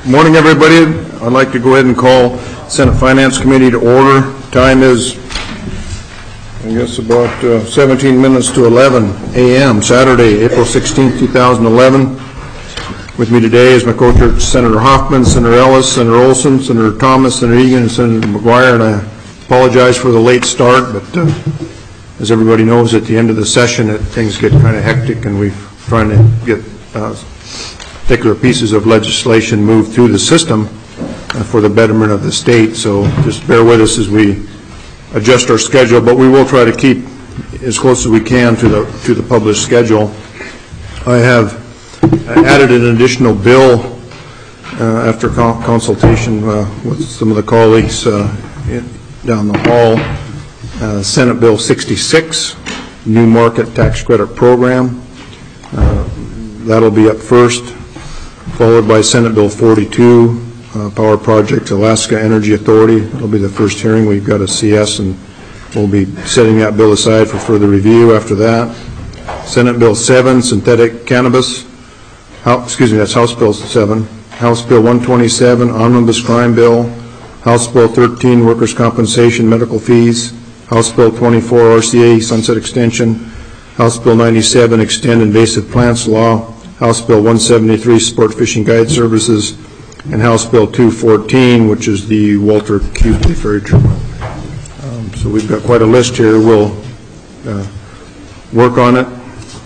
Morning, everybody. I'd like to go ahead and call Senate Finance Committee to order. Time is, I guess, about 17 minutes to 11 a.m. Saturday, April 16, 2011. With me today is my co-chair, Senator Hoffman, Senator Ellis, Senator Olson, Senator Thomas, Senator Egan, and Senator McGuire. And I apologize for the late start, but as everybody knows, at the end of the session, things get kind of hectic, and we're trying to get particular pieces of legislation moved through the system for the betterment of the state. So just bear with us as we adjust our schedule, but we will try to keep as close as we can to the published schedule. I have added an additional bill after consultation with some of the colleagues down the hall. Senate Bill 66, New Market Tax Credit Program. That'll be up first, followed by Senate Bill 42, Power Project Alaska Energy Authority. It'll be the first hearing. We've got a CS, and we'll be setting that bill aside for further review after that. Senate Bill 7, Synthetic Cannabis. That's House Bill 7. House Bill 127, Omnibus Crime Bill. House Bill 13, Workers' Compensation Medical Fees. House Bill 24, RCA Sunset Extension. House Bill 97, Extend Invasive Plants Law. House Bill 173, Sport Fishing Guide Services. And House Bill 214, which is the Walter Cubley Ferry Terminal. So we've got quite a list here. We'll work on it.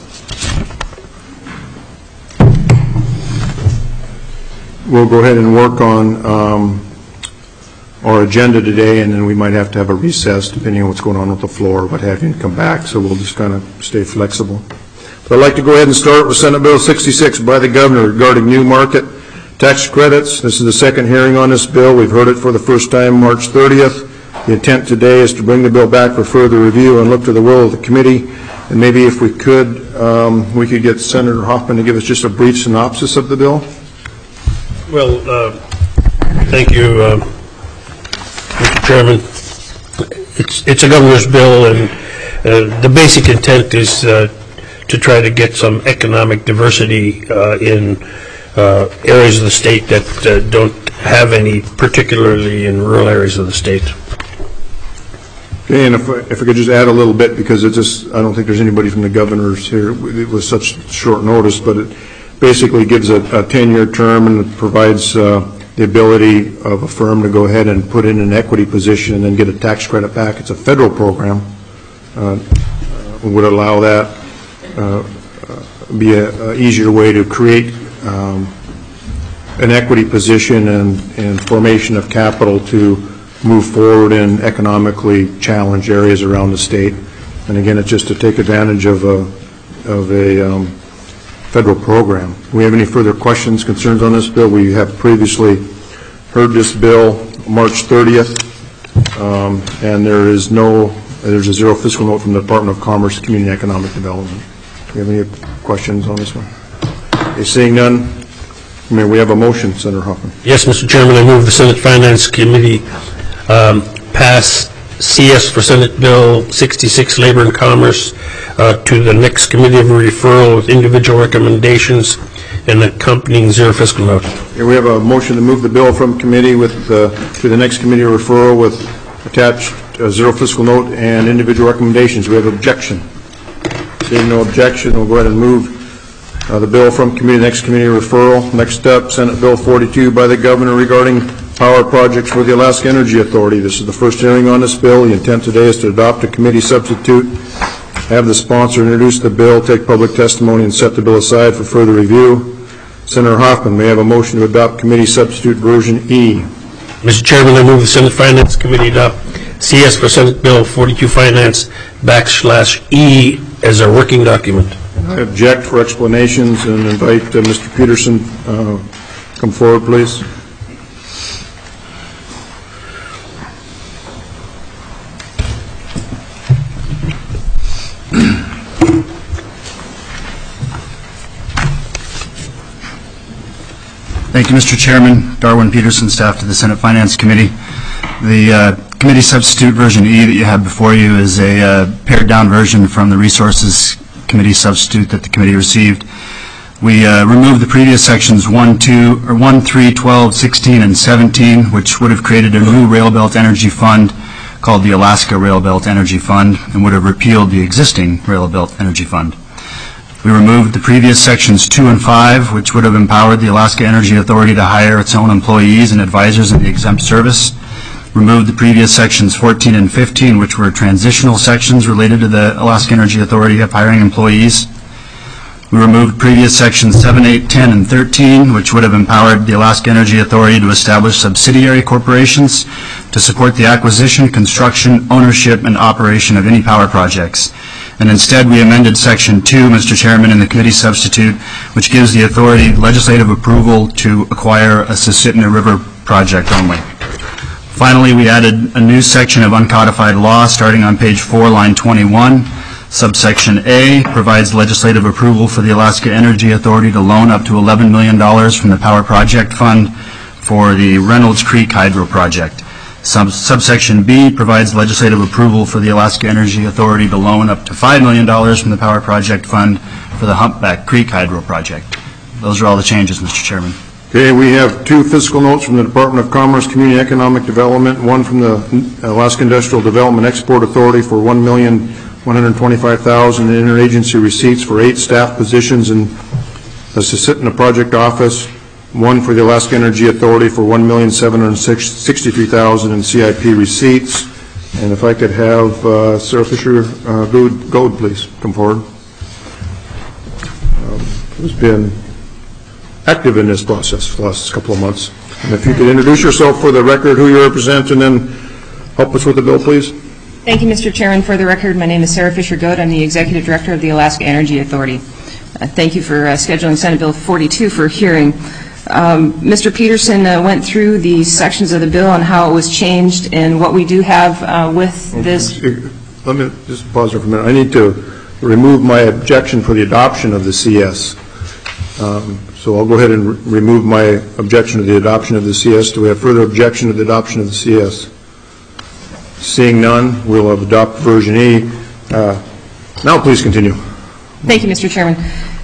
We'll go ahead and work on our agenda today, and then we might have to have a recess depending on what's going on with the floor, what have you, and come back. So we'll just kind of stay flexible. But I'd like to go ahead and start with Senate Bill 66 by the Governor regarding new market tax credits. This is the second hearing on this bill. We've heard it for the first time March 30th. The intent today is to bring the bill back for further review and look to the will of the committee. And maybe if we could get Senator Hoffman to give us just a brief synopsis of the bill. Well, thank you, Mr. Chairman. It's a governor's bill, and the basic intent is to try to get some economic diversity in areas of the state that don't have any, particularly in rural areas of the state. Okay, and if I could just add a little bit, because I don't think there's anybody from the governors here with such short notice, but it basically gives a 10-year term, and it provides the ability of a firm to go ahead and put in an equity position and then get a tax credit back. It's a federal program. Would allow that be an easier way to create an equity position and formation of capital to move forward in economically challenged areas around the state. And again, it's just to take advantage of a federal program. Do we have any further questions, concerns on this bill? We have previously heard this bill March 30th, and there's a zero fiscal note from the Department of Commerce, Community and Economic Development. Do we have any questions on this one? Okay, seeing none, may we have a motion, Senator Hoffman? Yes, Mr. Chairman, I move the Senate Finance Committee pass CS for Senate Bill 66, Labor and Commerce, to the next committee of referral with individual recommendations and accompanying zero fiscal note. Okay, we have a motion to move the bill from committee to the next committee of referral with attached zero fiscal note and individual recommendations. Do we have objection? Seeing no objection, we'll go ahead and move the bill from committee to next committee of referral. Next up, Senate Bill 42 by the Governor regarding power projects for the Alaska Energy Authority. This is the first hearing on this bill. The intent today is to adopt a committee substitute, have the sponsor introduce the bill, take public testimony, and set the bill aside for further review. Senator Hoffman, may I have a motion to adopt committee substitute version E? Mr. Chairman, I move the Senate Finance Committee adopt CS for Senate Bill 42 Finance /E as our working document. I object for explanations and invite Mr. Peterson come forward, please. Thank you, Mr. Chairman. Darwin Peterson, staff to the Senate Finance Committee. The committee substitute version E that you have before you is a pared down version from the Resources Committee substitute that the committee received. We removed the previous sections 1, 3, 12, 16, and 17, which would have created a new Rail Belt Energy Fund called the Alaska Rail Belt Energy Fund and would have repealed the existing Rail Belt Energy Fund. We removed the previous sections 2 and 5, which would have empowered the Alaska Energy Authority to hire its own employees and advisors in the exempt service. Removed the previous sections 14 and 15, which were transitional sections related to the Alaska Energy Authority of hiring employees. We removed previous sections 7, 8, 10, and 13, which would have empowered the Alaska Energy Authority to establish subsidiary corporations to support the acquisition, construction, ownership, and operation of any power projects. And instead, we amended Section 2, Mr. Chairman, in the committee substitute, which gives the authority legislative approval to acquire a Susitna River project only. Finally, we added a new section of uncodified law starting on page 4, line 21. Subsection A provides legislative approval for the Alaska Energy Authority to loan up to $11 million from the Power Project Fund for the Reynolds Creek Hydro Project. Subsection B provides legislative approval for the Alaska Energy Authority to loan up to $5 million from the Power Project Fund for the Humpback Creek Hydro Project. Those are all the changes, Mr. Chairman. Okay, we have 2 fiscal notes from the Department of Commerce, Community Economic Development, one from the Alaska Industrial Development Export Authority for $1,125,000 in interagency receipts for 8 staff positions in the Susitna Project Office, one for the Alaska Energy Authority for $1,763,000 in CIP receipts. And if I could have Sarah Fisher Goad, please, come forward. Who's been active in this process for the last couple of months. And if you could introduce yourself for the record, who you represent, and then help us with the bill, please. Thank you, Mr. Chairman. For the record, my name is Sarah Fisher Goad. I'm the Executive Director of the Alaska Energy Authority. Thank you for scheduling Senate Bill 42 for hearing. Mr. Peterson went through the sections of the bill and how it was changed and what we do have with this. Let me just pause there for a minute. I need to remove my objection for the adoption of the CS. So I'll go ahead and remove my objection to the adoption of the CS. Do we have further objection to the adoption of the CS? Seeing none, we'll adopt version E. Now please continue. Thank you, Mr. Chairman.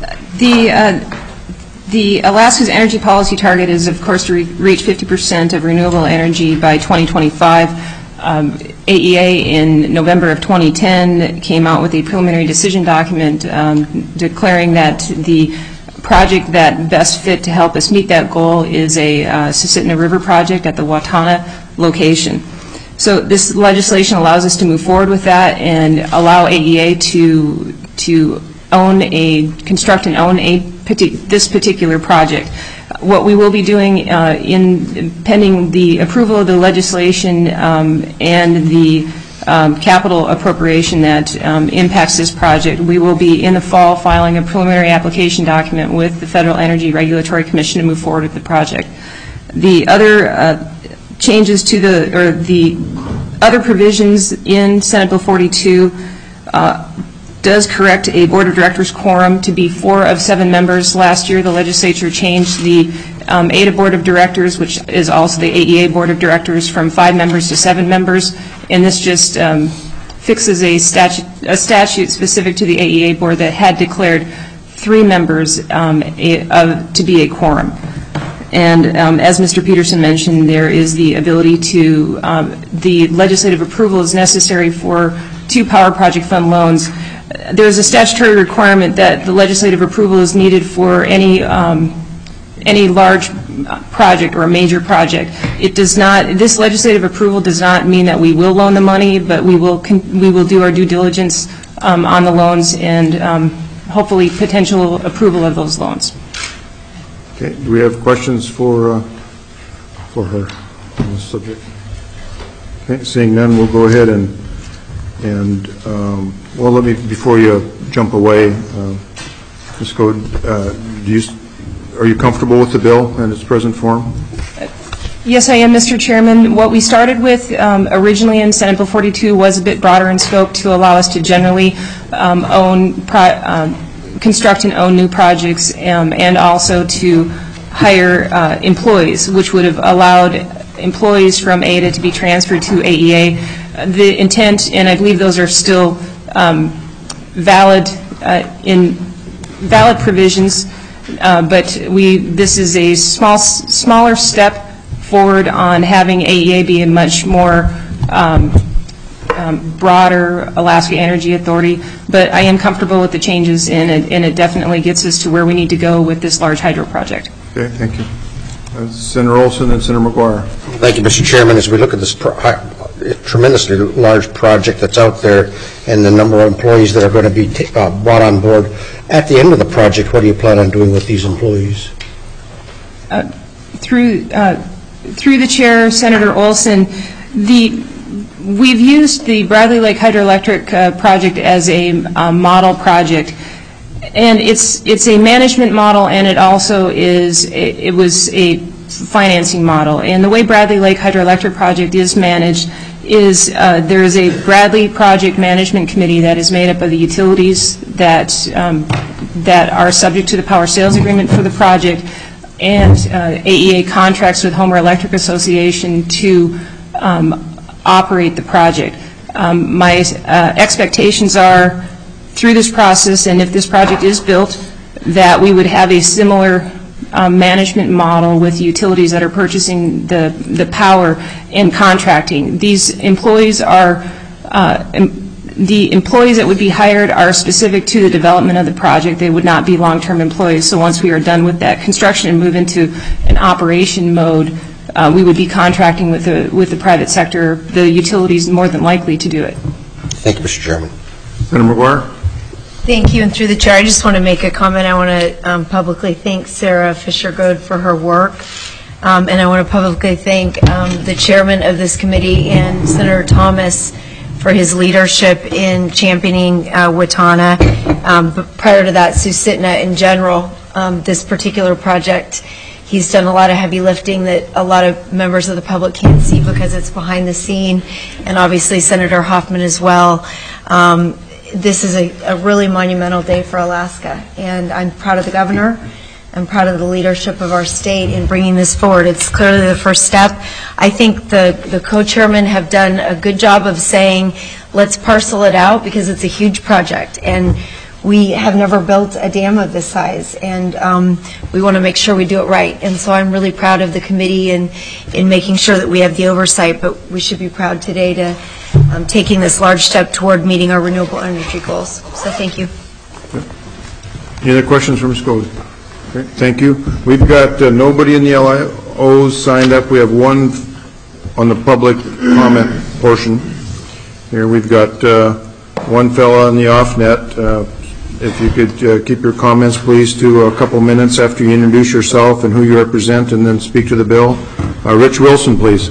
The Alaska's energy policy target is, of course, to reach 50% of renewable energy by 2025. AEA in November of 2010 came out with a preliminary decision document declaring that the project that best fit to help us meet that goal is a Susitna River project at the Watana location. So this legislation allows us to move forward with that and allow AEA to construct and own this particular project. What we will be doing pending the approval of the legislation and the capital appropriation that impacts this project, we will be in the fall filing a preliminary application document with the Federal Energy Regulatory Commission to move forward with the project. The other changes to the other provisions in Senate Bill 42 does correct a Board of Directors quorum to be 4 of 7 members. Last year, the legislature changed the ADA Board of Directors, which is also the AEA Board of Directors, from 5 members to 7 members, and this just fixes a statute specific to the AEA Board that had declared 3 members to be a quorum. And as Mr. Peterson mentioned, there is the ability to, the legislative approval is necessary for 2 Power Project Fund loans. There is a statutory requirement that the legislative approval is needed for any large project or a major project. It does not. This legislative approval does not mean that we will loan the money, but we will do our due diligence on the loans and hopefully potential approval of those loans. Okay. Do we have questions for her on this subject? Okay. Seeing none, we'll go ahead and well, let me, before you jump away, Ms. Goad, are you comfortable with the bill in its present form? Yes, I am, Mr. Chairman. What we started with originally in Senate Bill 42 was a bit broader in scope to allow us to generally construct and own new projects and also to hire employees, which would have allowed employees from ADA to be transferred to AEA. The intent, and I believe those are still valid provisions, But this is a smaller step forward on having AEA be a much more broader Alaska Energy Authority, but I am comfortable with the changes, and it definitely gets us to where we need to go with this large hydro project. Okay, thank you. Senator Olson and Senator McGuire. Thank you, Mr. Chairman. As we look at this tremendously large project that's out there and the number of employees that are going to be brought on board, at the end of the project, what do you plan on doing with these employees? Through the chair, Senator Olson, we've used the Bradley Lake Hydroelectric project as a model project, and it's a management model, and it also was a financing model. And the way Bradley Lake Hydroelectric project is managed is there is a Bradley Project Management Committee that is made up of the utilities that are subject to the power sales agreement for the project, and AEA contracts with Homer Electric Association to operate the project. My expectations are, through this process, and if this project is built, that we would have a similar management model with utilities that are purchasing the power and contracting. These employees are, the employees that would be hired are specific to the development of the project. They would not be long-term employees. So once we are done with that construction and move into an operation mode, we would be contracting with the private sector, the utilities more than likely to do it. Thank you, Mr. Chairman. Senator McGuire. Thank you, and through the chair, I just want to make a comment. I want to publicly thank Sarah Fisher-Goad for her work, and I want to publicly thank the chairman of this committee and Senator Thomas for his leadership in championing Watana. But prior to that, Susitna in general, this particular project, he's done a lot of heavy lifting that a lot of members of the public can't see because it's behind the scene, and obviously Senator Hoffman as well. This is a really monumental day for Alaska, and I'm proud of the governor. I'm proud of the leadership of our state in bringing this forward. It's clearly the first step. I think the co-chairmen have done a good job of saying, let's parcel it out because it's a huge project, and we have never built a dam of this size, and we want to make sure we do it right. And so I'm really proud of the committee in making sure that we have the oversight, but we should be proud today to taking this large step toward meeting our renewable energy goals. So thank you. Any other questions for Ms. Goad? Okay, thank you. We've got nobody in the LIOs signed up. We have one on the public comment portion. Here we've got one fellow on the off-net. If you could keep your comments, please, to a couple minutes after you introduce yourself and who you represent, and then speak to the bill. Rich Wilson, please.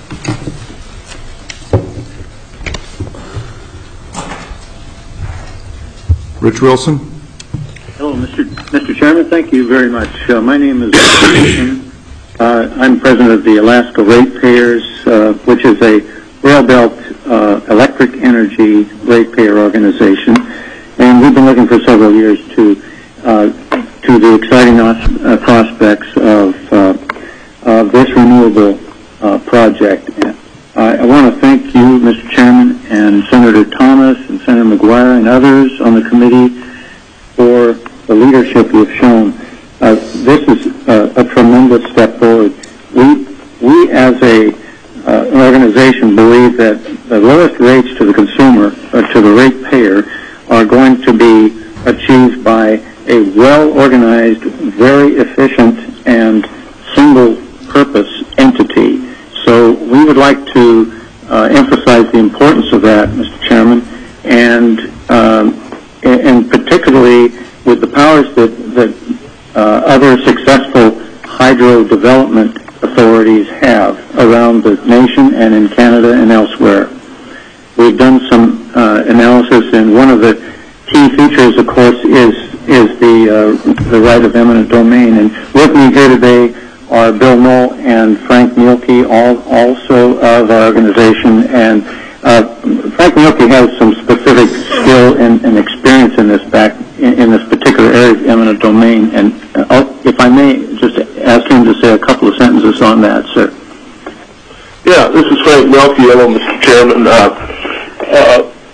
Rich Wilson. Hello, Mr. Chairman. Thank you very much. My name is Rich Wilson. I'm president of the Alaska Ratepayers, which is a rail belt electric energy ratepayer organization, and we've been looking for several years to the exciting prospects of this renewable project. I want to thank you, Mr. Chairman, and Senator Thomas and Senator McGuire and others on the committee for the leadership you've shown. This is a tremendous step forward. We as an organization believe that the lowest rates to the consumer, or to the ratepayer, are going to be achieved by a well-organized, very efficient, and single-purpose entity. So we would like to emphasize the importance of that, Mr. Chairman, and particularly with the powers that other successful hydro development authorities have around the nation and in Canada and elsewhere. We've done some analysis, and one of the key features, of course, is the right of eminent domain. And with me here today are Bill Knoll and Frank Mielke, also of our organization. And Frank Mielke has some specific skill and experience in this particular area of eminent domain. And if I may, just ask him to say a couple of sentences on that, sir. Yeah, this is Frank Mielke. Hello, Mr. Chairman.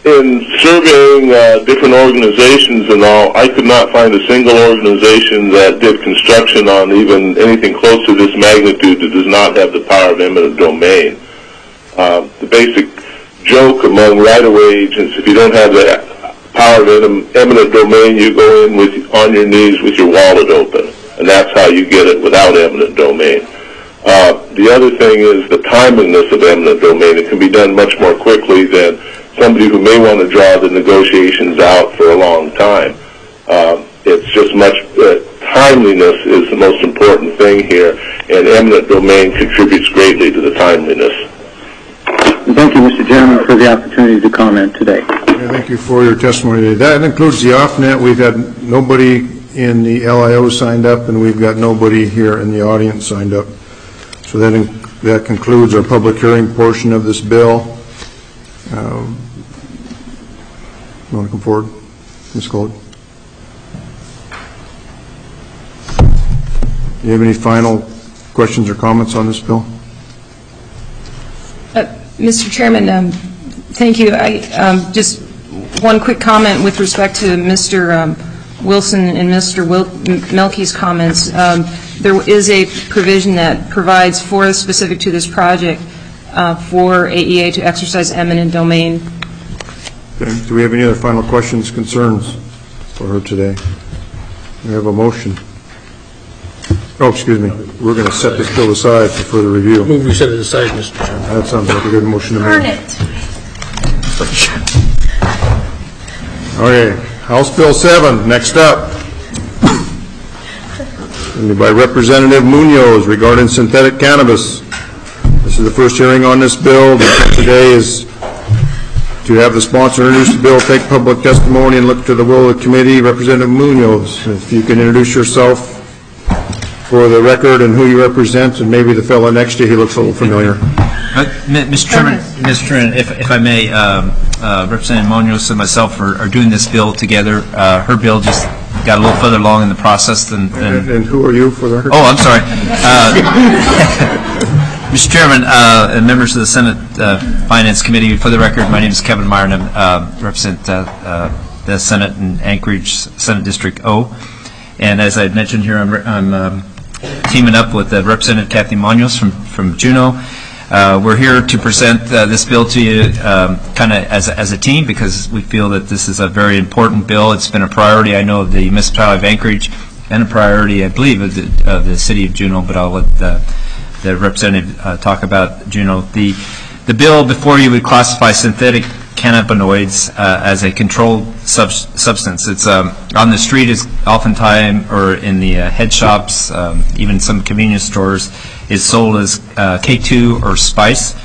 in surveying different organizations and all, I could not find a single organization that did construction on even anything close to this magnitude that does not have the power of eminent domain. The basic joke among right-of-way agents, if you don't have the power of eminent domain, you go in on your knees with your wallet open, and that's how you get it without eminent domain. The other thing is the timeliness of eminent domain. It can be done much more quickly than somebody who may want to draw the negotiations out for a long time. It's just timeliness is the most important thing here, and eminent domain contributes greatly to the timeliness. Thank you, Mr. Chairman, for the opportunity to comment today. Yeah, thank you for your testimony today. That includes the off-net. We've had nobody in the LIO signed up, and we've got nobody here in the audience signed up. So that concludes our public hearing portion of this bill. You want to come forward, Ms. Gold? Do you have any final questions or comments on this bill? Mr. Chairman, thank you. Just one quick comment with respect to Mr. Wilson and Mr. Melke's comments. There is a provision that provides for specific to this project for AEA to exercise eminent domain. Okay. Do we have any other final questions, concerns for her today? We have a motion. Oh, excuse me. We're going to set this bill aside for further review. Move we set it aside, Mr. Chairman. That sounds like a good motion to me. Earn it. Okay. House Bill 7, next up. By Representative Munoz regarding synthetic cannabis. This is the first hearing on this bill. The intent today is to have the sponsor introduce the bill, take public testimony, and look to the will of the committee. Representative Munoz, if you can introduce yourself for the record and who you represent, and maybe the fellow next to you, he looks a little familiar. Mr. Chairman, if I may, Representative Munoz and myself are doing this bill together. Her bill just got a little further along in the process than And who are you for the record? Oh, I'm sorry. Mr. Chairman and members of the Senate Finance Committee, for the record, my name is Kevin Meyer, and I represent the Senate in Anchorage, Senate District O. And as I mentioned here, I'm teaming up with Representative Kathy Munoz from Juneau. We're here to present this bill to you kind of as a team, because we feel that this is a very important bill. It's been a priority, I know, of the municipality of Anchorage, and a priority, I believe, of the city of Juneau, but I'll let the representative talk about Juneau. The bill before you would classify synthetic cannabinoids as a controlled substance. It's on the street, is oftentimes, or in the head shops, even some convenience stores, is sold as K2 or spice.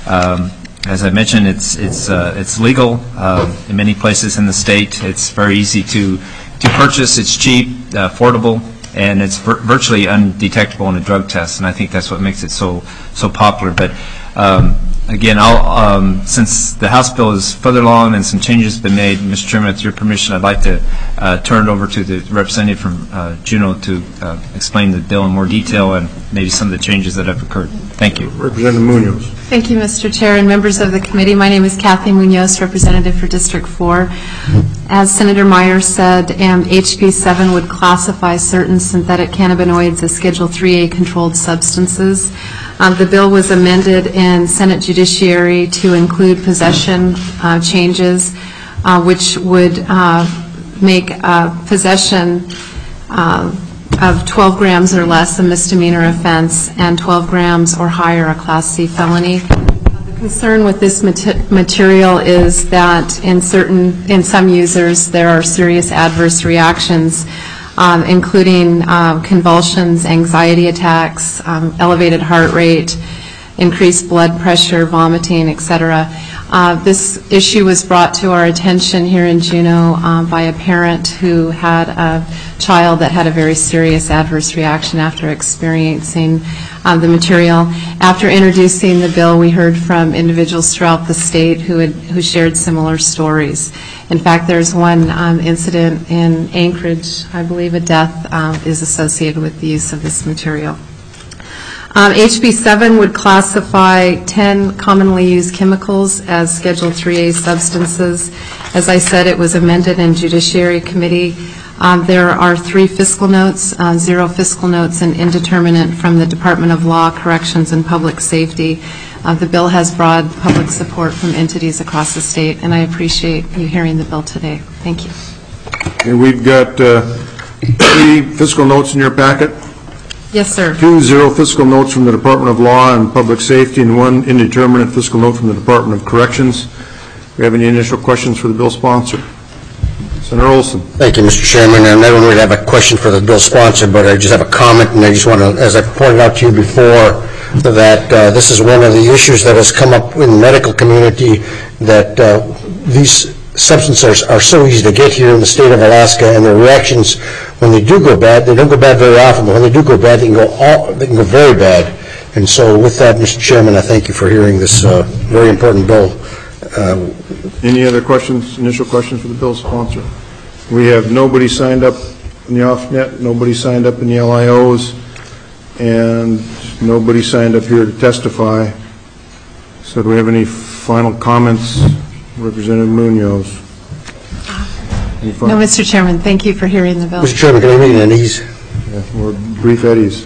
As I mentioned, it's legal in many places in the state. It's very easy to purchase. It's cheap, affordable, and it's virtually undetectable in a drug test. And I think that's what makes it so popular. But again, since the House bill is further along and some changes have been made, Mr. Chairman, with your permission, I'd like to turn it over to the representative from Juneau to explain the bill in more detail and maybe some of the changes that have occurred. Thank you. Representative Munoz. Thank you, Mr. Chair and members of the committee. My name is Kathy Munoz, representative for District 4. As Senator Meyer said, HB 7 would classify certain synthetic cannabinoids as Schedule 3A controlled substances. The bill was amended in Senate Judiciary to include possession changes, which would make possession of 12 grams or less a misdemeanor offense, and 12 grams or higher a Class C felony. The concern with this material is that in some users there are serious adverse reactions, including convulsions, anxiety attacks, elevated heart rate, increased blood pressure, vomiting, etc. This issue was brought to our attention here in Juneau by a parent who had a child that had a very serious adverse reaction after experiencing the material. After introducing the bill, we heard from individuals throughout the state who shared similar stories. In fact, there's one incident in Anchorage, I believe a death is associated with the use of this material. HB 7 would classify 10 commonly used chemicals as Schedule 3A substances. As I said, it was amended in Judiciary Committee. There are 3 fiscal notes, 0 fiscal notes, and indeterminate from the Department of Law, Corrections, and Public Safety. The bill has broad public support from entities across the state, and I appreciate you hearing the bill today. Thank you. Okay, we've got 3 fiscal notes in your packet. Yes, sir. 2 0 fiscal notes from the Department of Law and Public Safety, and 1 indeterminate fiscal note from the Department of Corrections. Do we have any initial questions for the bill sponsor? Senator Olson. Thank you, Mr. Chairman. And I don't really have a question for the bill sponsor, but I just have a comment, and I just want to, as I pointed out to you before, that this is one of the issues that has come up in the medical community, that these substances are so easy to get here in the state of Alaska, and the reactions when they do go bad, they don't go bad very often, but when they do go bad, they can go very bad. And so with that, Mr. Chairman, I thank you for hearing this very important bill. Any other questions, initial questions for the bill sponsor? We have nobody signed up in the off-net, nobody signed up in the LIOs, and nobody signed up here to testify. So do we have any final comments? Representative Munoz. No, Mr. Chairman, thank you for hearing the bill. Mr. Chairman, can I make it at ease? Yeah, we're brief at ease.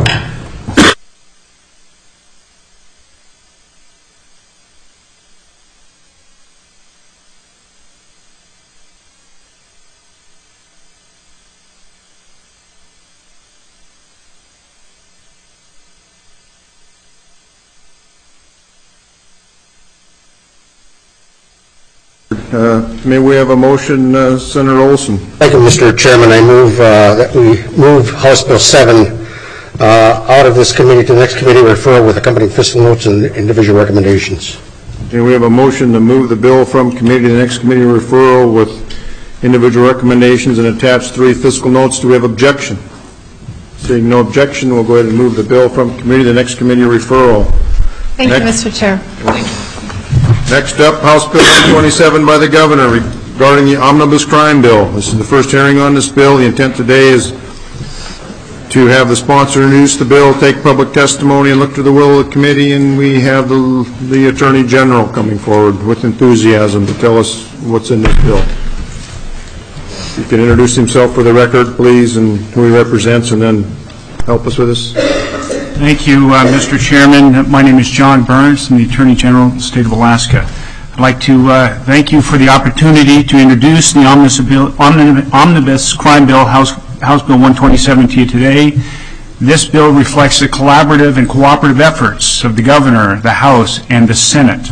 May we have a motion, Senator Olson? Thank you, Mr. Chairman. I move that we move House Bill 7 out of this committee to the next committee, referral with accompanying fiscal notes and individual recommendations. Okay, we have a motion to move the bill from committee to the next committee, referral with individual recommendations and attached 3 fiscal notes. Do we have objection? Seeing no objection, we'll go ahead and move the bill from committee to the next committee, referral. Thank you, Mr. Chair. Next up, House Bill 127 by the Governor regarding the Omnibus Crime Bill. This is the first hearing on this bill. The intent today is to have the sponsor introduce the bill, take public testimony, and look to the will of the committee, and we have the Attorney General coming forward with enthusiasm to tell us what's in this bill. You can introduce himself for the record, please, and who he represents, and then help us with this. Thank you, Mr. Chairman. My name is John Burns. I'm the Attorney General of the State of Alaska. I'd like to thank you for the opportunity to introduce the Omnibus Crime Bill, House Bill 127 to you today. This bill reflects the collaborative and cooperative efforts of the Governor, the House, and the Senate.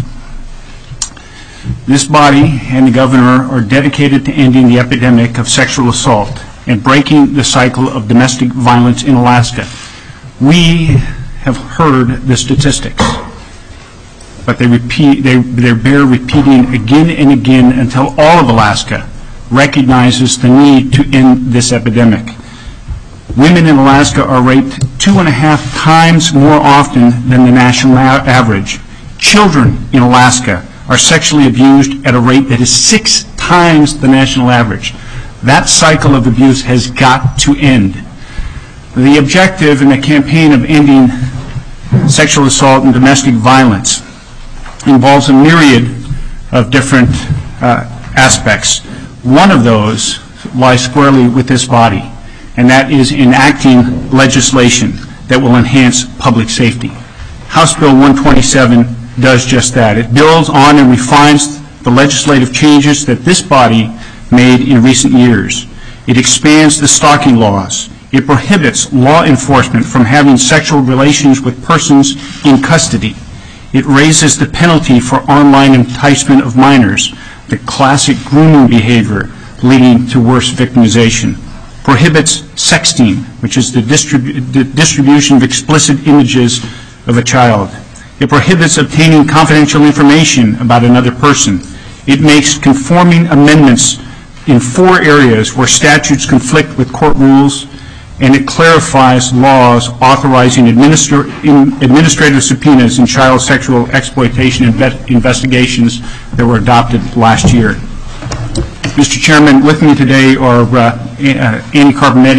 This body and the Governor are dedicated to ending the epidemic of sexual assault and breaking the cycle of domestic violence in Alaska. We have heard the statistics, but they bear repeating again and again until all of Alaska recognizes the need to end this epidemic. Women in Alaska are raped 2.5 times more often than the national average. Children in Alaska are sexually abused at a rate that is 6 times the national average. That cycle of abuse has got to end. The objective in the campaign of ending sexual assault and domestic violence involves a myriad of different aspects. One of those lies squarely with this body, and that is enacting legislation that will enhance public safety. House Bill 127 does just that. It builds on and refines the legislative changes that this body made in recent years. It expands the stalking laws. It prohibits law enforcement from having sexual relations with persons in custody. It raises the penalty for online enticement of minors, the classic grooming behavior leading to worse victimization. Prohibits sexting, which is the distribution of explicit images of a child. It prohibits obtaining confidential information about another person. It makes conforming amendments in 4 areas where statutes conflict with court rules, and it clarifies laws authorizing administrative subpoenas in child sexual exploitation investigations that were adopted last year. Mr. Chairman, with me today are Annie Carbonetti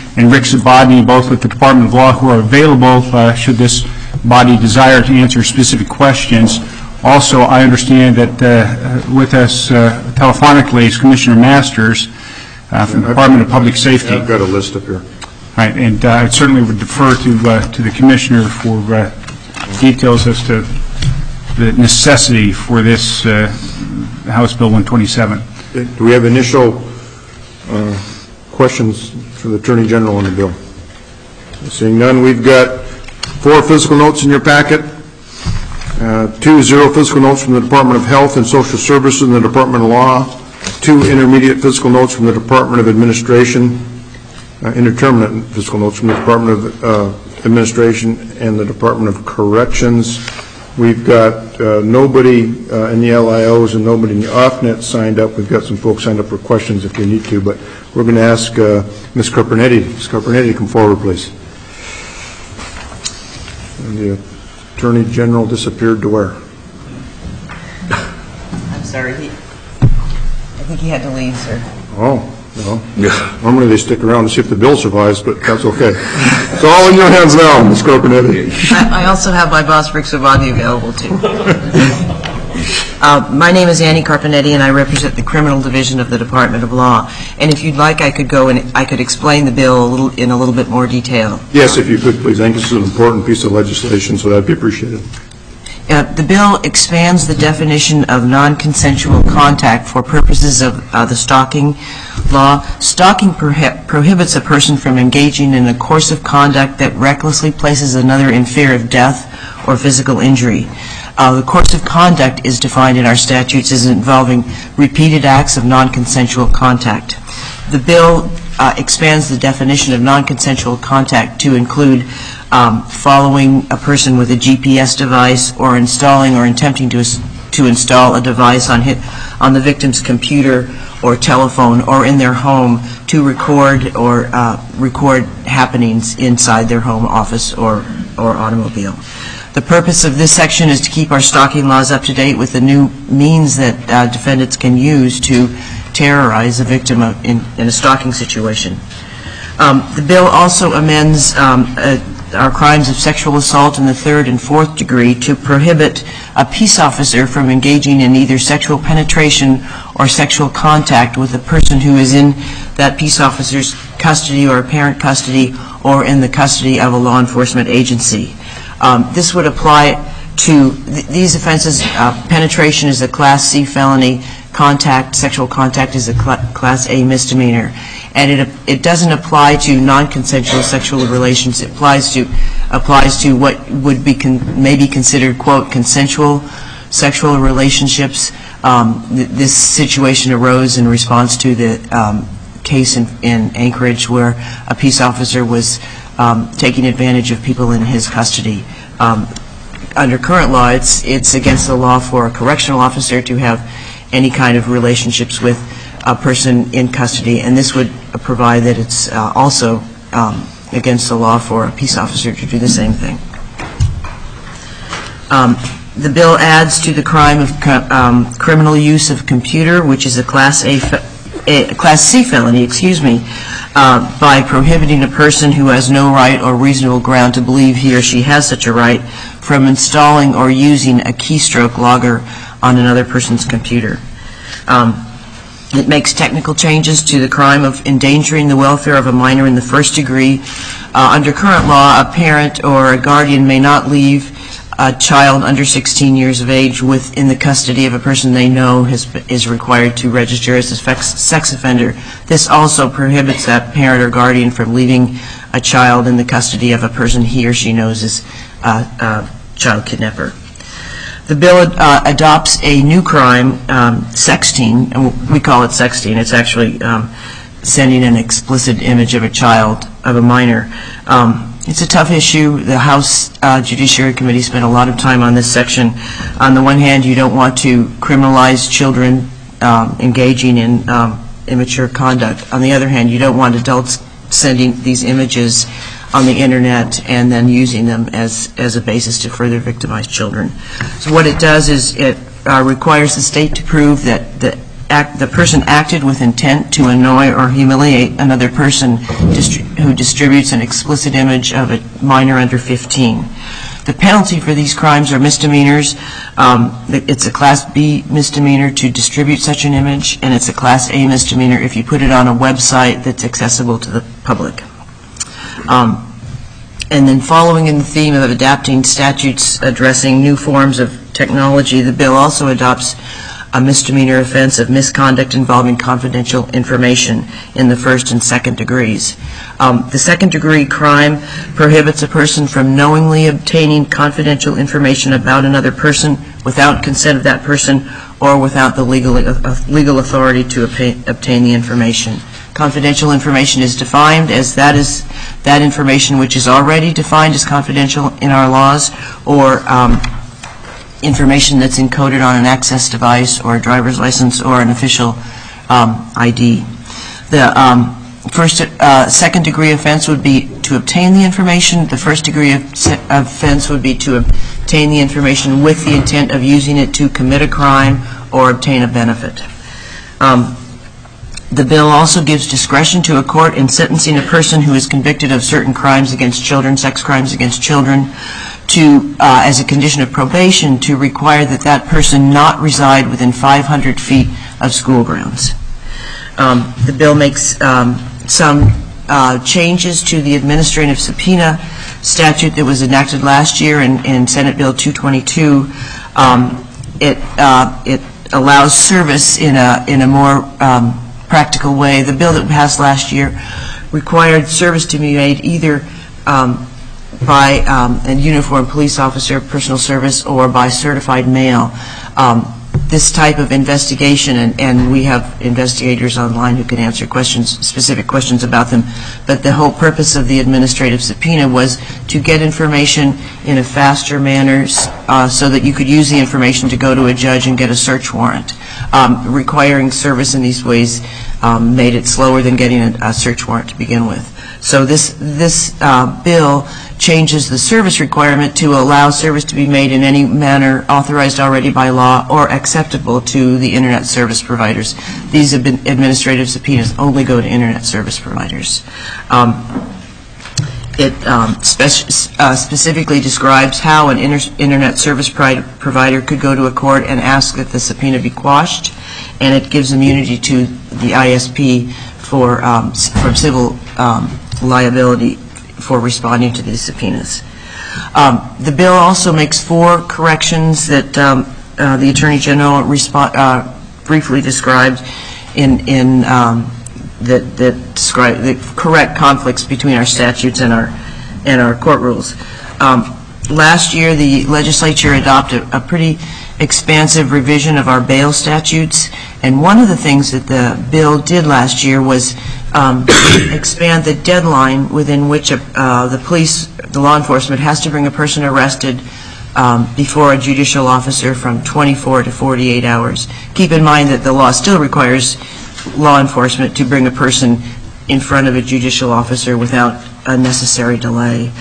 and Rick Zabodny, both with the Department of Law, who are available should this body desire to answer specific questions. Also, I understand that with us telephonically is Commissioner Masters from the Department of Public Safety. I've got a list up here. All right, and I certainly would defer to the Commissioner for details as to the necessity for this House Bill 127. Do we have initial questions for the Attorney General on the bill? Seeing none, we've got 4 physical notes in your packet, 2 zero physical notes from the Department of Health and Social Services and the Department of Law, 2 intermediate physical notes from the Department of Administration, indeterminate physical notes from the Department of Administration and the Department of Corrections. We've got nobody in the LIOs and nobody in the OffNet signed up. We've got some folks signed up for questions if you need to, but we're going to ask Ms. Carpenetti. Ms. Carpenetti, come forward, please. And the Attorney General disappeared to where? I'm sorry. I think he had to leave, sir. Oh. Well, normally they stick around to see if the bill survives, but that's okay. It's all in your hands now, Ms. Carpenetti. I also have my boss, Rick Zabodny, available, too. My name is Annie Carpenetti, and I represent the Criminal Division of the Department of Law. And if you'd like, I could go and I could explain the bill in a little bit more detail. Yes, if you could, please. I think this is an important piece of legislation, so that would be appreciated. The bill expands the definition of non-consensual contact for purposes of the stalking law. Stalking prohibits a person from engaging in a course of conduct that recklessly places another in fear of death or physical injury. The course of conduct is defined in our statutes as involving repeated acts of non-consensual contact. The bill expands the definition of non-consensual contact to include following a person with a GPS device or installing or attempting to install a device on the victim's computer or telephone or in their home to record happenings inside their home, office, or automobile. The purpose of this section is to keep our stalking laws up to date with the new means that defendants can use to terrorize a victim in a stalking situation. The bill also amends our crimes of sexual assault in the 3rd and 4th degree to prohibit a peace officer from engaging in either sexual penetration or sexual contact with a person who is in that peace officer's custody or apparent custody or in the custody of a law enforcement agency. This would apply to these offenses. Penetration is a Class C felony. Sexual contact is a Class A misdemeanor. And it doesn't apply to non-consensual sexual relations. It applies to what would be maybe considered, quote, consensual sexual relationships. This situation arose in response to the case in Anchorage where a peace officer was taking advantage of people in his custody. Under current law, it's against the law for a correctional officer to have any kind of relationships with a person in custody, and this would provide that it's also against the law for a peace officer to do the same thing. The bill adds to the crime of criminal use of computer, which is a Class C felony, by prohibiting a person who has no right or reasonable ground to believe he or she has such a right from installing or using a keystroke logger on another person's computer. It makes technical changes to the crime of endangering the welfare of a minor in the 1st degree. Under current law, a parent or a guardian may not leave a child under 16 years of age within the custody of a person they know is required to register as a sex offender. This also prohibits that parent or guardian from leaving a child in the custody of a person he or she knows is a child kidnapper. The bill adopts a new crime, sexting, and we call it sexting. It's actually sending an explicit image of a child, of a minor. It's a tough issue. The House Judiciary Committee spent a lot of time on this section. On the one hand, you don't want to criminalize children engaging in immature conduct. On the other hand, you don't want adults sending these images on the internet and then using them as a basis to further victimize children. So what it does is it requires the state to prove that the the person acted with intent to annoy or humiliate another person who distributes an explicit image of a minor under 15. The penalty for these crimes are misdemeanors. It's a Class B misdemeanor to distribute such an image, and it's a Class A misdemeanor if you put it on a website that's accessible to the public. And then following in the theme of adapting statutes addressing new forms of technology, the bill also adopts a misdemeanor offense of misconduct involving confidential information in the first and second degrees. The second degree crime prohibits a person from knowingly obtaining confidential information about another person without consent of that person or without the legal authority to obtain the information. Confidential information is defined as that information which is already defined as confidential in our laws, or information that's encoded on an access device or a driver's license or an official ID. The second degree offense would be to obtain the information. The first degree offense would be to obtain the information with the intent of using it to commit a crime or obtain a benefit. The bill also gives discretion to a court in sentencing a person who is convicted of certain crimes against children, sex crimes against children, to, as a condition of probation, to require that that person not reside within 500 feet of school grounds. The bill makes some changes to the administrative subpoena statute that was enacted last year in Senate Bill 222. It allows service in a more practical way. The bill that passed last year required service to be made either by a uniformed police officer, personal service, or by certified mail. This type of investigation, and we have investigators online who can answer specific questions about them, but the whole purpose of the administrative subpoena was to get information in a faster manner so that you could use the information to go to a judge and get a search warrant. Requiring service in these ways made it slower than getting a search warrant to begin with. So this bill changes the service requirement to allow service to be made in any manner authorized already by law or acceptable to the Internet service providers. These administrative subpoenas only go to Internet service providers. It specifically describes how an Internet service provider could go to a court and ask that the subpoena be quashed, and it gives immunity to the ISP from civil liability for responding to these subpoenas. The bill also makes 4 corrections that the Attorney General briefly described that describe the correct conflicts between our statutes and our court rules. Last year, the legislature adopted a pretty expansive revision of our bail statutes, and one of the things that the bill did last year was expand the deadline within which the law enforcement has to bring a person arrested before a judicial officer from 24 to 48 hours. Keep in mind that the law still requires law enforcement to bring a person in front of a judicial officer without unnecessary delay.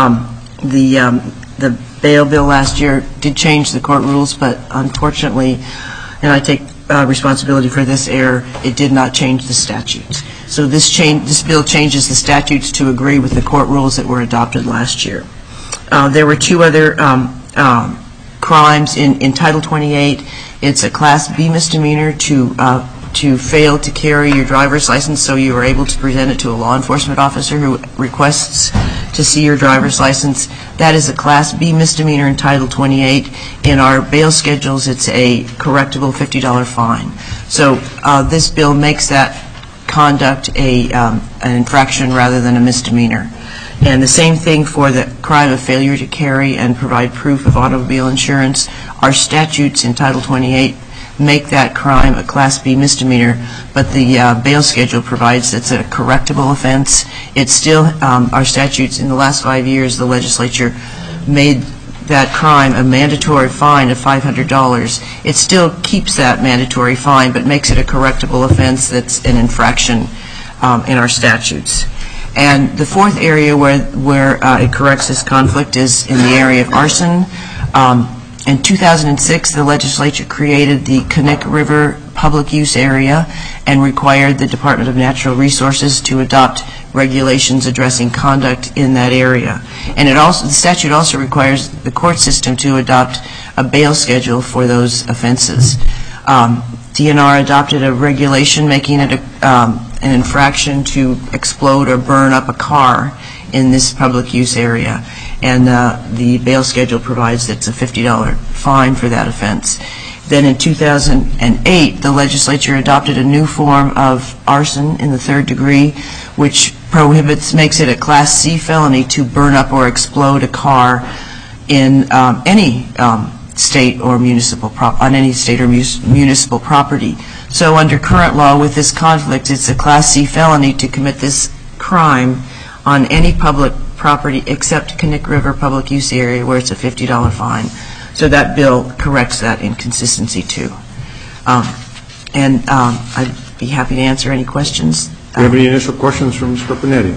The bail bill last year did change the court rules, but unfortunately, and I take responsibility for this error, it did not change the statutes. So this bill changes the statutes to agree with the court rules that were adopted last year. There were 2 other crimes in Title 28. It's a Class B misdemeanor to fail to carry your driver's license so you are able to present it to a law enforcement officer who requests to see your driver's license. That is a Class B misdemeanor in Title 28. In our bail schedules, it's a correctable $50 fine. So this bill makes that conduct an infraction rather than a misdemeanor. And the same thing for the crime of failure to carry and provide proof of automobile insurance. Our statutes in Title 28 make that crime a Class B misdemeanor, but the bail schedule provides it's a correctable offense. It's still, our statutes in the last 5 years, the legislature made that crime a mandatory fine of $500. It still keeps that mandatory fine, but makes it a correctable offense that's an infraction in our statutes. And the 4th area where it corrects this conflict is in the area of arson. In 2006, the legislature created the Connect River public use area and required the Department of Natural Resources to adopt regulations addressing conduct in that area. And the statute also requires the court system to adopt a bail schedule for those offenses. DNR adopted a regulation making it an infraction to explode or burn up a car in this public use area. And the bail schedule provides that it's a $50 fine for that offense. Then in 2008, the legislature adopted a new form of arson in the third degree, which makes it a Class C felony to burn up or explode a car in any state or municipal municipal property. So under current law, with this conflict, it's a Class C felony to commit this crime on any public property except Connect River Public Use Area, where it's a $50 fine. So that bill corrects that inconsistency too. I'd be happy to answer any questions. Do you have any initial questions from Mr. Panetti?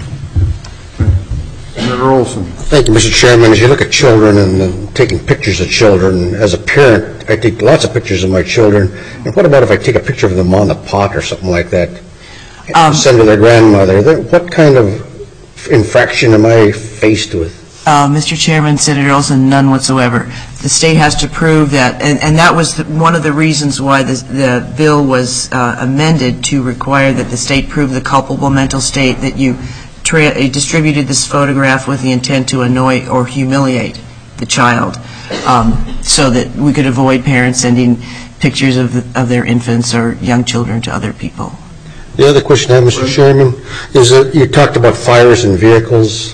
Senator Olson. Thank you, Mr. Chairman. As you look at children and taking pictures of children, as a parent, I take lots of pictures of my children. And what about if I take a picture of them on the pot or something like that, send to their grandmother? What kind of infraction am I faced with? Mr. Chairman, Senator Olson, none whatsoever. The state has to prove that, and that was one of the reasons why the bill was amended to require that the state prove the culpable mental state, that you distributed this photograph with the intent to annoy or humiliate the child, so that we could avoid parents sending pictures of their infants or young children to other people. The other question I have, Mr. Chairman, is that you talked about fires in vehicles.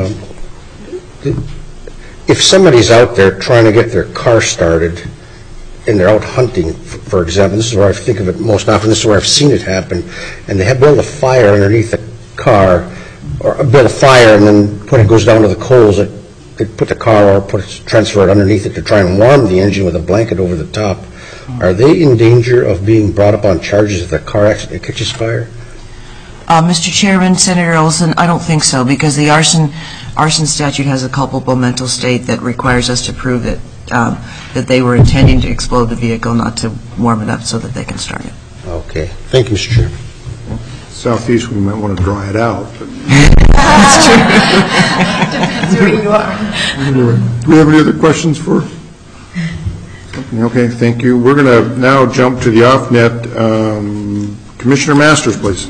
If somebody's out there trying to get their car started and they're out hunting, for example, this is where I think of it most often, this is where I've seen it happen, and they have built a fire underneath the car, or build a fire, and then when it goes down to the coals, they put the car or transfer it underneath it to try and warm the engine with a blanket over the top. Are they in danger of being brought up on charges if the car accident catches fire? Mr. Chairman, Senator Olson, I don't think so, because the arson statute has a culpable mental state that requires us to prove that they were intending to explode the vehicle, not to warm it up so that they can start it. Okay. Thank you, Mr. Chairman. Southeast, we might want to dry it out. That's true. Depends where you are. Do we have any other questions for? Okay, thank you. We're going to now jump to the off-net. Commissioner Masters, please.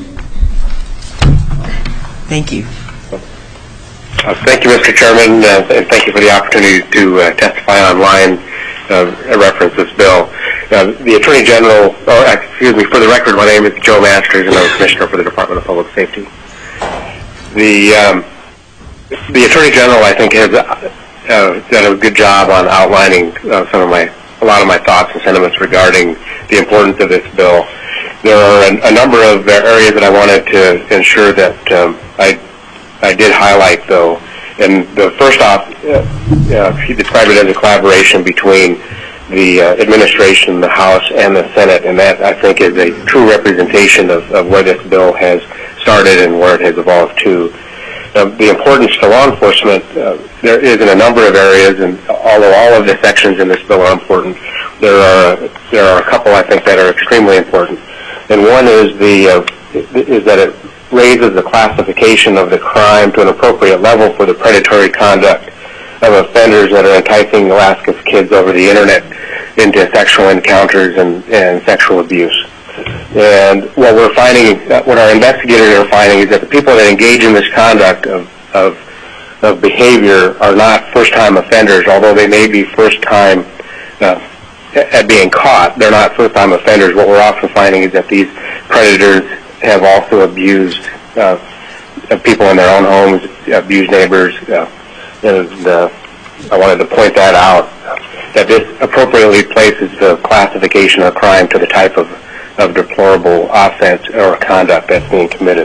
Thank you. Thank you, Mr. Chairman, and thank you for the opportunity to testify online in reference to this bill. The Attorney General, for the record, my name is Joe Masters, and I'm a Commissioner for the Department of Public Safety. The Attorney General, I think, has done a good job on outlining a lot of my thoughts and sentiments regarding the importance of this bill. There are a number of areas that I wanted to ensure that I did highlight, though. And first off, he described it as a collaboration between the administration, the House, and the Senate, and that, I think, is a true representation of where this bill has started and where it has evolved to. The importance to law enforcement, there is in a number of areas, and although all of the sections in this bill are important, there are a couple, I think, that are extremely important. And one is that it raises the classification of the crime to an appropriate level for the predatory conduct of offenders that are enticing Alaska's kids over the internet into sexual encounters and sexual abuse. And what we're finding, what our investigators are finding, is that the people that engage in this conduct of behavior are not first-time offenders, although they may be first-time at being caught. They're not first-time offenders. What we're often finding is that these predators have also abused people in their own homes, abused neighbors, and I wanted to point that out, that this appropriately places the classification of crime to the type of deplorable offense or conduct that's being committed.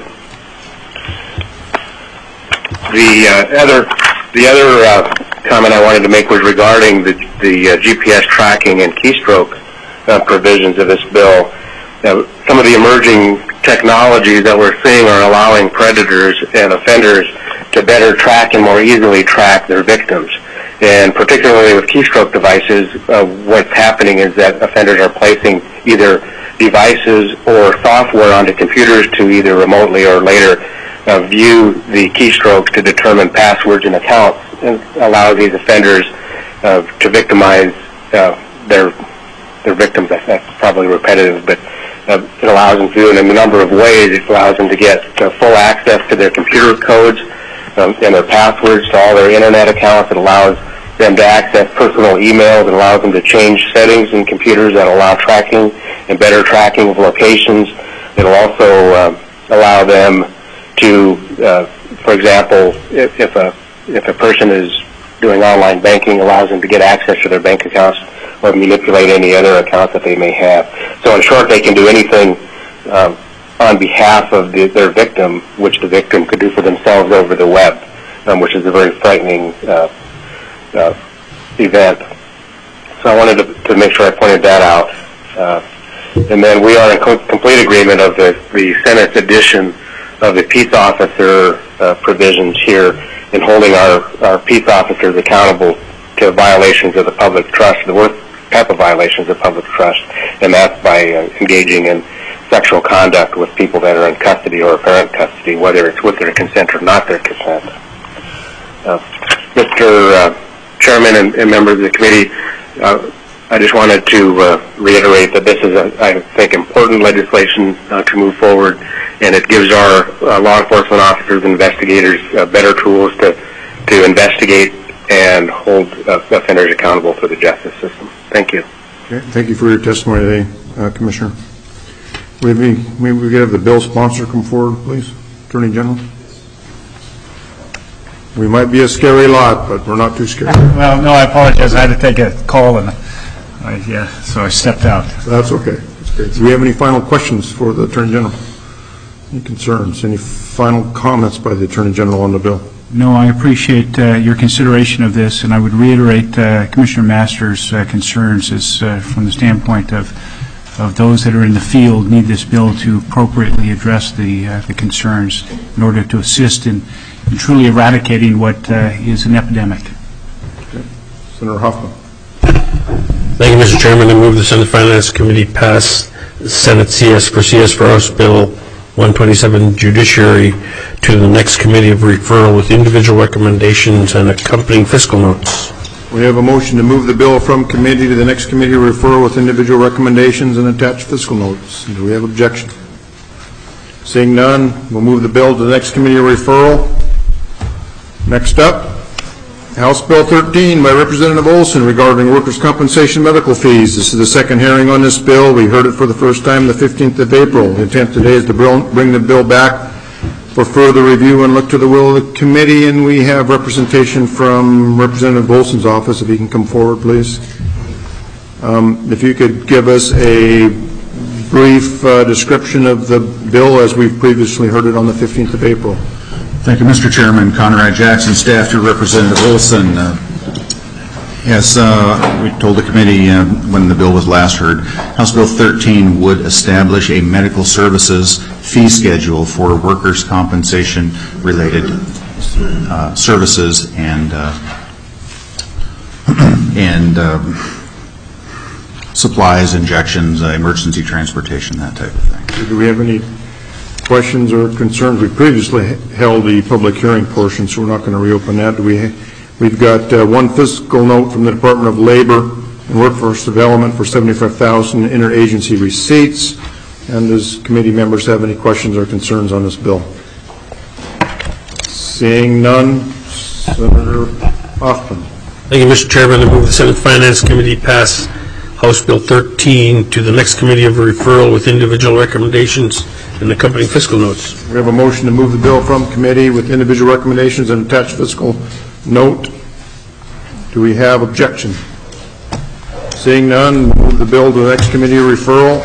The other comment I wanted to make was regarding the GPS tracking and keystroke provisions of this bill. Some of the emerging technologies that we're seeing are allowing predators and offenders to better track and more easily track their victims. And particularly with keystroke devices, what's happening is that offenders are placing either devices or software onto computers to either remotely or later view the keystrokes to determine passwords and accounts, and allow these offenders to victimize their victims. That's probably repetitive, but it allows them to do it in a number of ways. It allows them to get full access to their computer codes and their passwords to all their internet accounts. It allows them to access personal emails. It allows them to change settings in computers that allow tracking and better tracking of locations. It'll also allow them to, for example, if a person is doing online banking, allows them to get access to their bank accounts or manipulate any other accounts that they may have. So in short, they can do anything on behalf of their victim, which the victim could do for themselves over the web, which is a very frightening event. So I wanted to make sure I pointed that out. And then we are in complete agreement of the Senate's addition of the peace officer provisions here in holding our peace officers accountable to violations of the public trust, the worst type of violations of public trust, and that's by engaging in sexual conduct with people that are in custody or apparent custody, whether it's with their consent or not their consent. Mr. Chairman and members of the committee, I just wanted to reiterate that this is, I think, important legislation to move forward, and it gives our law enforcement officers and investigators better tools to investigate and hold offenders accountable for the justice system. Thank you. Okay. Thank you for your testimony today, Commissioner. Maybe we could have the bill sponsor come forward, please, Attorney General. We might be a scary lot, but we're not too scary. Well, no, I apologize. I had to take a call, and so I stepped out. That's okay. That's great. Do we have any final questions for the Attorney General? Any concerns? Any final comments by the Attorney General on the bill? No, I appreciate your consideration of this, and I would reiterate Commissioner Masters' concerns as from the standpoint of those that are in the field need this bill to appropriately address the concerns in order to assist in truly eradicating what is an epidemic. Okay. Senator Hoffman. Thank you, Mr. Chairman. I move the Senate Finance Committee pass Senate CS for House Bill 127 Judiciary to the next committee of referral with individual recommendations and accompanying fiscal notes. We have a motion to move the bill from committee to the next committee of referral with individual recommendations and attached fiscal notes. Do we have objection? Seeing none, we'll move the bill to the next committee of referral. Next up, House Bill 13 by Representative Olson regarding workers' compensation medical fees. This is the second hearing on this bill. We heard it for the first time the 15th of April. The intent today is to bring the bill back for further review and look to the will of the committee, and we have representation from Representative Olson's office. If he can come forward, please. If you could give us a brief description of the bill as we've previously heard it on the 15th of April. Thank you, Mr. Chairman. Conrad Jackson, staff to Representative Olson. Yes, we told the committee when the bill was last heard, House Bill 13 would establish a medical services fee schedule for workers' compensation related services and supplies, injections, emergency transportation, that type of thing. Do we have any questions or concerns? We previously held the public hearing portion, so we're not going to reopen that. We've got one fiscal note from the Department of Labor and Workforce Development for $75,000 interagency receipts. And does committee members have any questions or concerns on this bill? Seeing none, Senator Hoffman. Thank you, Mr. Chairman. I move the Senate Finance Committee pass House Bill 13 to the next committee of referral with individual recommendations and accompanying fiscal notes. We have a motion to move the bill from committee with individual recommendations and attached fiscal note. Do we have objection? Seeing none, we'll move the bill to the next committee of referral.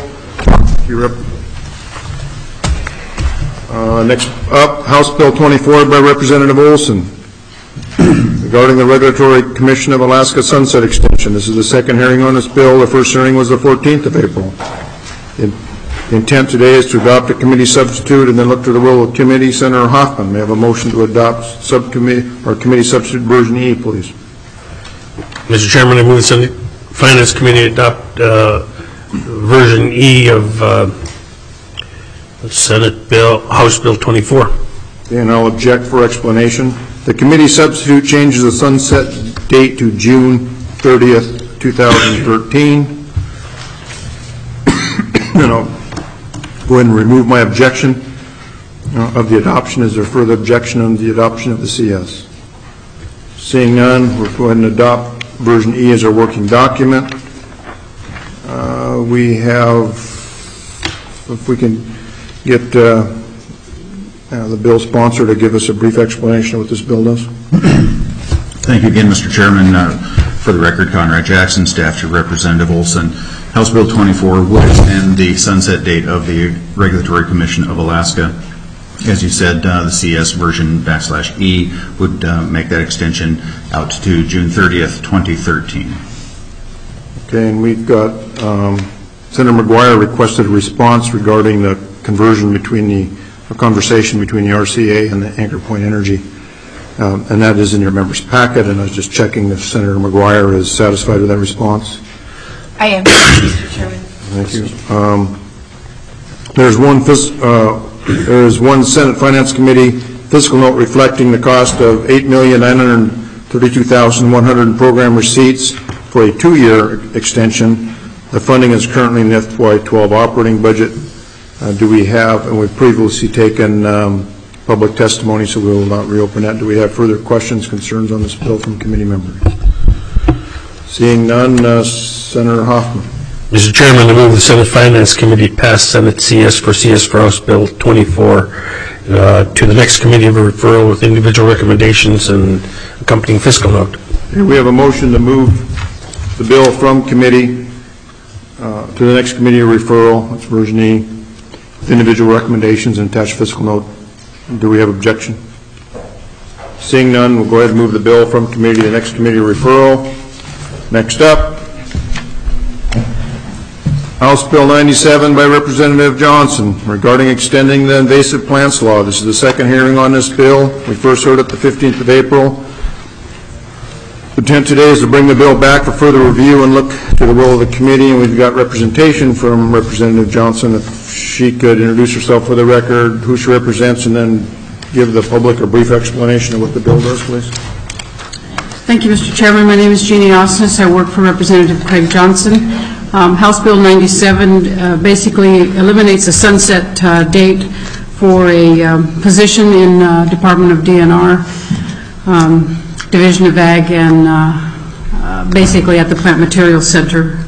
Next up, House Bill 24 by Representative Olson regarding the Regulatory Commission of Alaska Sunset Extension. This is the second hearing on this bill. The first hearing was the 14th of April. The intent today is to adopt a committee substitute and then look to the will of committee. Senator Hoffman, may I have a motion to adopt subcommittee or committee substitute version E, please. Mr. Chairman, I move the Senate Finance Committee adopt version E of Senate Bill, House Bill 24. And I'll object for explanation. The committee substitute changes the sunset date to June 30th, 2013. And I'll go ahead and remove my objection of the adoption. Is there further objection on the adoption of the CS? Seeing none, we'll go ahead and adopt version E as our working document. We have, if we can get the bill sponsor to give us a brief explanation of what this bill does. Thank you again, Mr. Chairman. For the record, Conrad Jackson, staff to Representative Olson. House Bill 24 would extend the sunset date of the Regulatory Commission of Alaska. As you said, the CS version /E would make that extension out to June 30th, 2013. Okay, and we've got Senator McGuire requested a response regarding the conversion between the conversation between the RCA and the Anchor Point Energy. And that is in your members' packet, and I was just checking if Senator McGuire is satisfied with that response. I am, Mr. Chairman. Thank you. There's one Senate Finance Committee fiscal note reflecting the cost of $8,932,100 in program receipts for a 2-year extension. The funding is currently in the FY12 operating budget. Do we have, and we've previously taken public testimony, so we will not reopen that. Do we have further questions, concerns on this bill from committee members? Seeing none, Senator Hoffman. Mr. Chairman, I move the Senate Finance Committee pass Senate CS for House Bill 24 to the next committee of referral with individual recommendations and accompanying fiscal note. Okay, we have a motion to move the bill from committee to the next committee of referral. That's version E. With individual recommendations and attached fiscal note. Do we have objection? Seeing none, we'll go ahead and move the bill from committee to the next committee of referral. Next up, House Bill 97 by Representative Johnson regarding extending the invasive plants law. This is the second hearing on this bill. We first heard it the 15th of April. The intent today is to bring the bill back for further review and look to the role of the committee, and we've got representation from Representative Johnson. If she could introduce herself for the record, who she represents, and then give the public a brief explanation of what the bill does, please. Thank you, Mr. Chairman. My name is Jeannie Osnes. I work for Representative Craig Johnson. House Bill 97 basically eliminates a sunset date for a position in Department of DNR, Division of Ag, and basically at the Plant Materials Center.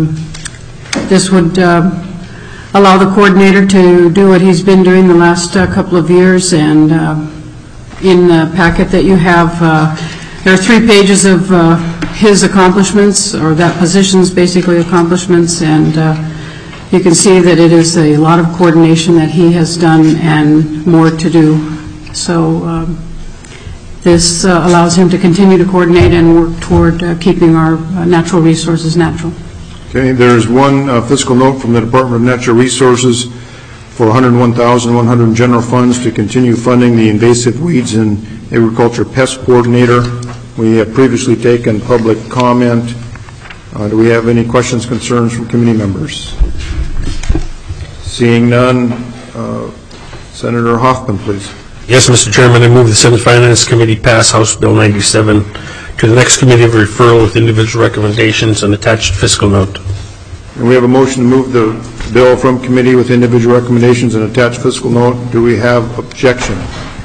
This would allow the coordinator to do what he's been doing the last couple of years, and in the packet that you have, there are 3 pages of his accomplishments, or that position's basically accomplishments, and you can see that it is a lot of coordination that he has done and more to do. So this allows him to continue to coordinate and work toward keeping our natural resources natural. Okay, there's one fiscal note from the Department of Natural Resources for $101,100 in general funds to continue funding the invasive weeds and agriculture pest coordinator. We have previously taken public comment. Do we have any questions, concerns from committee members? Seeing none, Senator Hoffman, please. Yes, Mr. Chairman, I move the Senate Finance Committee pass House Bill 97 to the next committee of referral with individual recommendations and attached fiscal note. And we have a motion to move the bill from committee with individual recommendations and attached fiscal note. Do we have objection?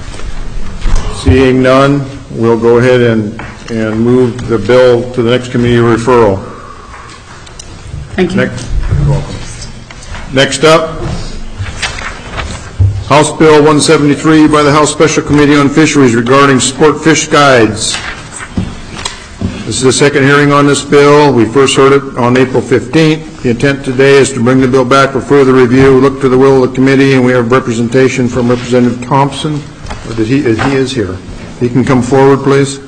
Seeing none, we'll go ahead and move the bill to the next committee of referral. Thank you. Next up, House Bill 173 by the House Special Committee on Fisheries regarding sport fish guides. This is the second hearing on this bill. We first heard it on April 15th. The intent today is to bring the bill back for further review, look to the will of the committee, and we have representation from Representative Thompson. Or he is here. He can come forward, please.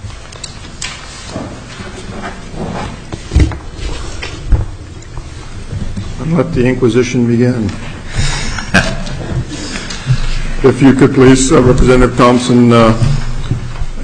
And let the inquisition begin. If you could please, Representative Thompson,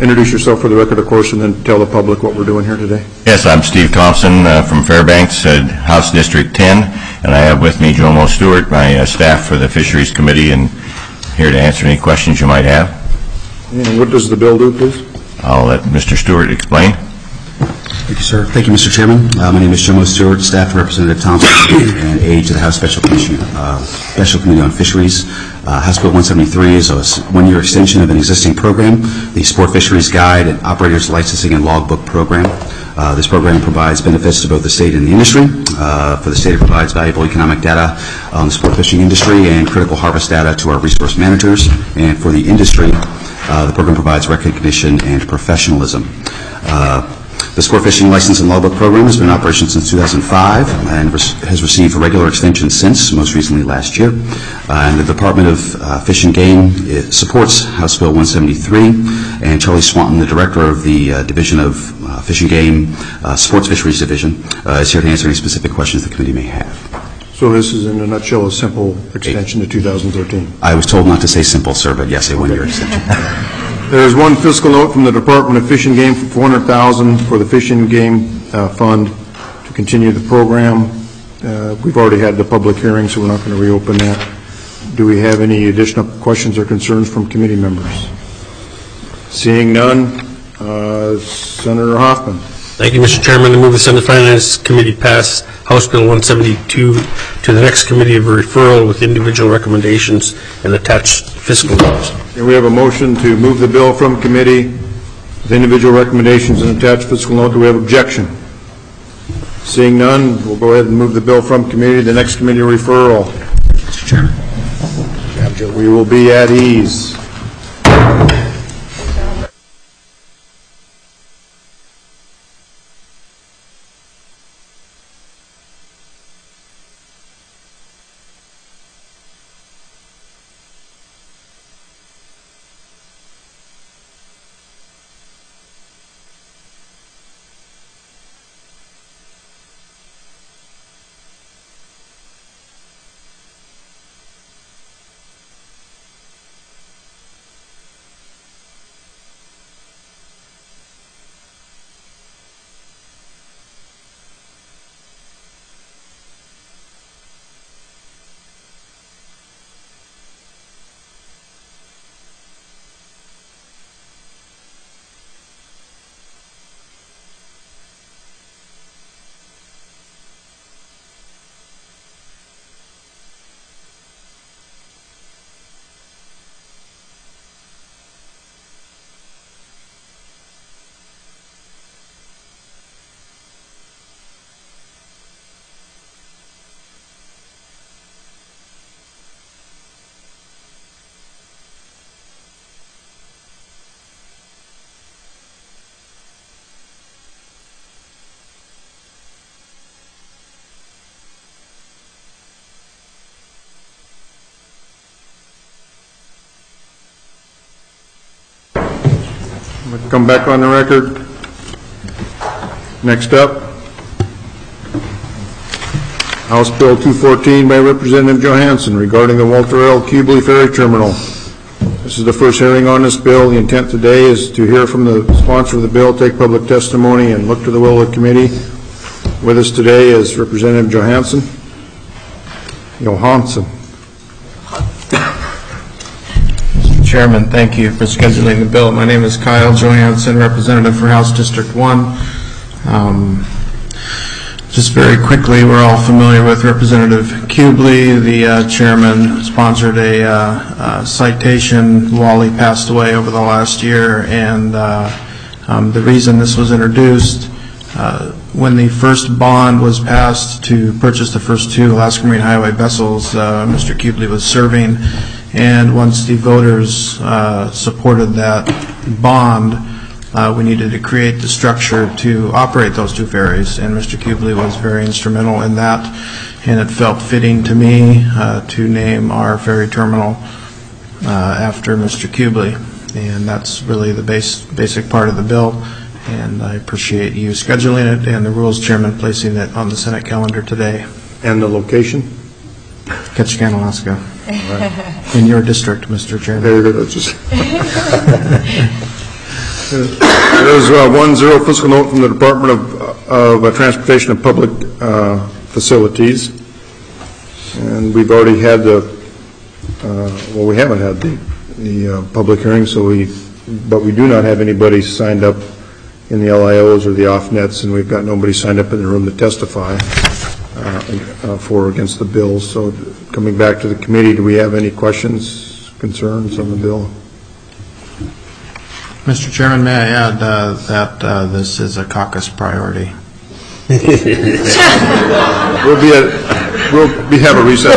introduce yourself for the record, of course, and then tell the public what we're doing here today. Yes, I'm Steve Thompson from Fairbanks, House District 10, and I have with me Jomo Stewart, my staff for the Fisheries Committee, and here to answer any questions you might have. And what does the bill do, please? I'll let Mr. Stewart explain. Thank you, sir. Thank you, Mr. Chairman. My name is Jomo Stewart, Staff Representative Thompson, and aide to the House Special Committee on Fisheries. House Bill 173 is a one-year extension of an existing program, the Sport Fisheries Guide and Operators Licensing and Logbook Program. This program provides benefits to both the state and the industry. For the state, it provides valuable economic data on the sport fishing industry and critical harvest data to our resource managers. And for the industry, the program provides recognition and professionalism. The Sport Fishing License and Logbook Program has been in operation since 2005 and has received a regular extension since, most recently last year. And the Department of Fish and Game supports House Bill 173, and Charlie Swanton, the Director of the Division of Fish and Game, Sports Fisheries Division, is here to answer any specific questions the committee may have. So this is, in a nutshell, a simple extension to 2013. I was told not to say simple, sir, but yes, a one-year extension. There is one fiscal note from the Department of Fish and Game for $400,000 for the Fish and Game Fund to continue the program. We've already had the public hearing, so we're not going to reopen that. Do we have any additional questions or concerns from committee members? Seeing none, Senator Hoffman. Thank you, Mr. Chairman. I move the Senate Finance Committee pass House Bill 172 to the next committee of referral with individual recommendations and attached fiscal notes. And we have a motion to move the bill from committee with individual recommendations and attached fiscal note. Do we have objection? Seeing none, we'll go ahead and move the bill from committee to the next committee of referral. Mr. Chairman. We will be at ease. Come back on the record. Next up, House Bill 214 by Representative Johansson regarding the Walter L. Kubley Ferry Terminal. This is the first hearing on this bill. The intent today is to hear from the sponsor of the bill, take public testimony, and look to the will of the committee. With us today is Representative Johansson. Chairman, thank you for scheduling the bill. My name is Kyle Johansson, representative for House District 1. Just very quickly, we're all familiar with Representative Kubley. The chairman sponsored a citation. Wally passed away over the last year, and the reason this was introduced, when the first bond was passed to purchase the first two Alaska Marine Highway vessels, Mr. Kubley was serving. And once the voters supported that bond, we needed to create the structure to operate those two ferries, and Mr. Kubley was very instrumental in that, and it felt fitting to me to name our ferry terminal after Mr. Kubley, and that's really the basic part of the bill, and I appreciate you scheduling it and the Rules Chairman placing it on the Senate calendar today. And the location? Ketchikan, Alaska. Right. In your district, Mr. Chairman. There you go. There's 1-0 fiscal note from the Department of Transportation and Public Facilities. And we've already had well, we haven't had the public hearing, but we do not have anybody signed up in the LIOs or the off-nets, and we've got nobody signed up in the room to testify for or against the bill. So coming back to the committee, do we have any questions, concerns on the bill? Mr. Chairman, may I add that this is a caucus priority? We'll have a recess.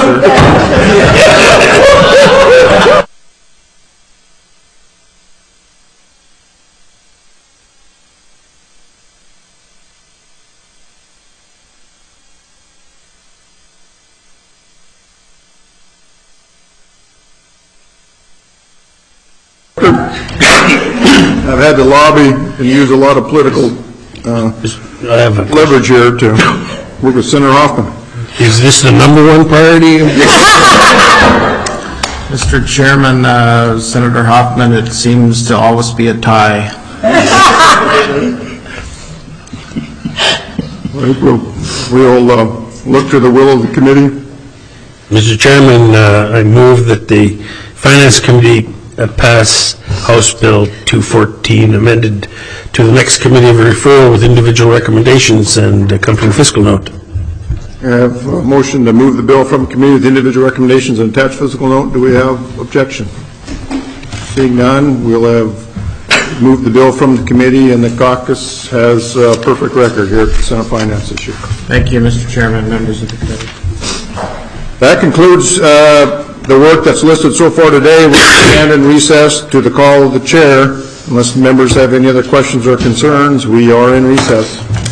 I've had to lobby and use a lot of political leverage here to work with Senator Hoffman. Is this the #1 priority? Mr. Chairman, Senator Hoffman, it seems to always be a tie. We'll look to the will of the committee. Mr. Chairman, I move that the Finance Committee pass House Bill 214 amended to the next committee of referral with individual recommendations and accompanying fiscal note. I have a motion to move the bill from committee with individual recommendations and attached fiscal note. Do we have objection? Seeing none, we'll have moved the bill from the committee, and the caucus has a perfect record here at the Senate Finance issue. Thank you, Mr. Chairman, members of the committee. That concludes the work that's listed so far today. We'll stand in recess to the call of the chair. Unless members have any other questions or concerns, we are in recess.